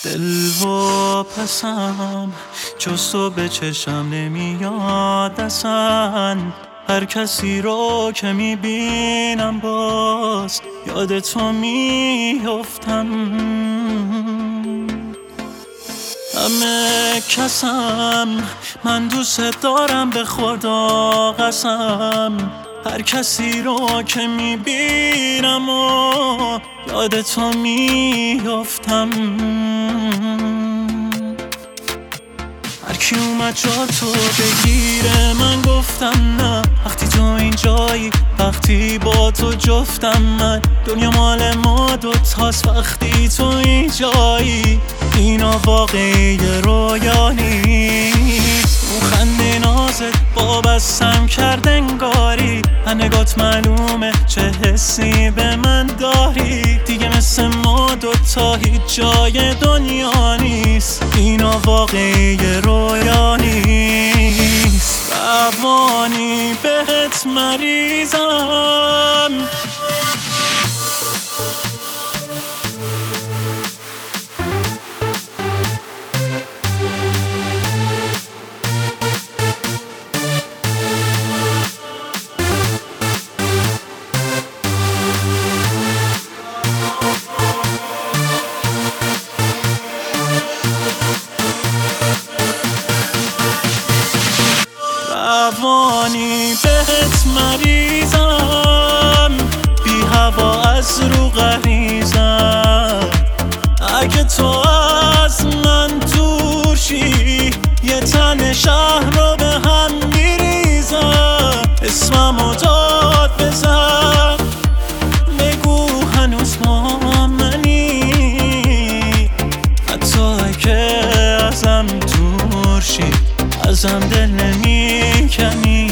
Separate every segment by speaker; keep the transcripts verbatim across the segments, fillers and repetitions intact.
Speaker 1: دل و پسم جز تو به چشم نمیاد اصلا. هر کسی رو که میبینم باز یاد تو میفتم. همه کسم من دوست دارم به خدا قسم. هر کسی رو که میبینم و یاد تو میفتم. هر کی اومد جا تو بگیره من گفتم نه. وقتی تو اینجایی وقتی با تو جفتم من. دنیا مال ما دوتاست وقتی تو اینجایی. اینا واقعی رویا نیست. اون خنده نازت با بستم کرد انگاری. نگات معلومه چه حسی به من داری. دیگه مثل ما دوتا هیچ جای دنیا نیست. اینا واقعی رویا نیست. روانی بهت مریضم. روانی بهت مریضم. بی هوا از رو غریزم. اگه تو از من دور شی یه تن شهر رو به هم میریزم. اسممو داد بزن بگو هنوز با منی. حتی اگه ازم دور شی ازم دل نمی کنی.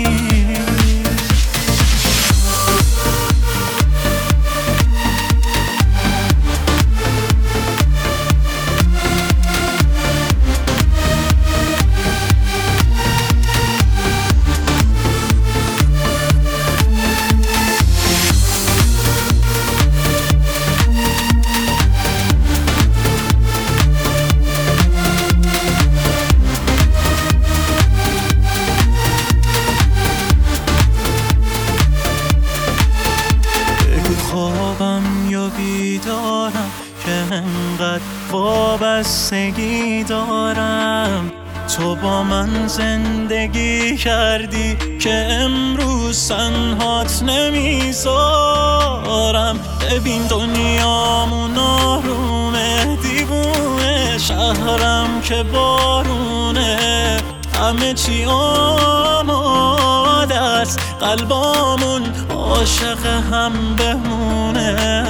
Speaker 1: خوابم یا بیدارم که انقدر وابستگی دارم. تو با من زندگی کردی که امروز تنهات نمیذارم. ببین دنیامون آرومه دیوونه. شهرم که بارونه همه چی آماده است. قلبامون عاشق هم بمونه.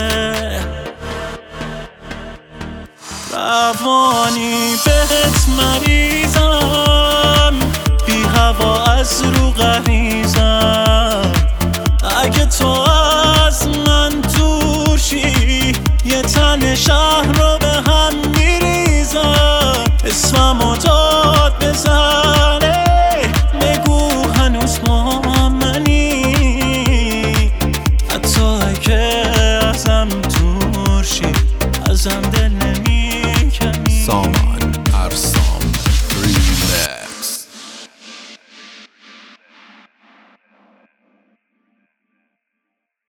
Speaker 1: روانی بهت مریضم. بی هوا از رو غریزم. اگه تو از من دور شی یه تن شهر رو به هم میریزم. اسممو داد بزنه بگو هنوز با منی. حتی اگه ازم دور شی ازم